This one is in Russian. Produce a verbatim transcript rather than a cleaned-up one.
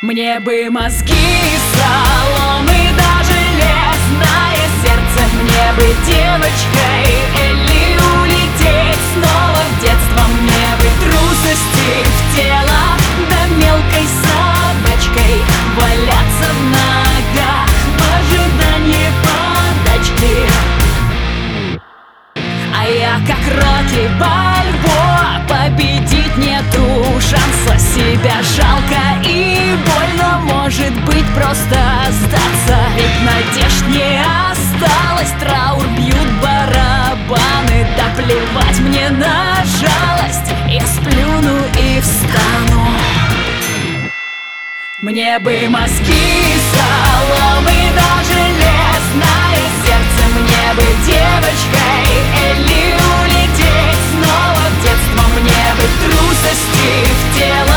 Мне бы мозги, соломы, даже лесное сердце. Мне бы девочкой или улететь снова в детство. Мне бы трусости в тело, да мелкой собачкой валяться в ногах в ожидании подачки. А я как Рокки Бальбоа, победить нету шанса. Себя жалко и больно, может быть, просто сдаться. Ведь надежд не осталось, траур бьют барабаны. Да плевать мне на жалость, я сплюну и встану. Мне бы мозги, соломы, даже лесное сердце. Мне бы девочкой или улететь снова в детство. Мне бы трусости в тело,